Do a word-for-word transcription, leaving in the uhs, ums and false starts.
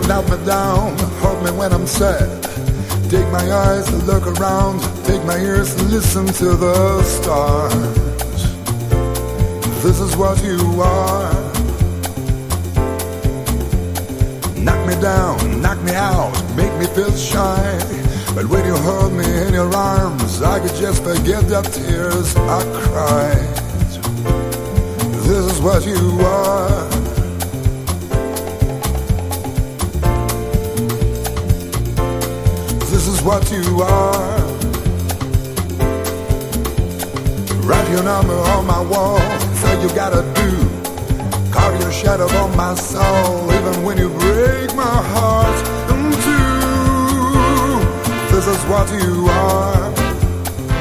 knock me down, hold me when I'm sad. Take my eyes to look around, take my ears to listen to the stars. This is what you are. Knock me down, knock me out, make me feel shy. But when you hold me in your arms, I could just forget the tears I cried. This is what you are. This is what you are. Write your number on my wall, say you gotta do. Carve your shadow on my soul, even when you break my heart in two. This is what you are.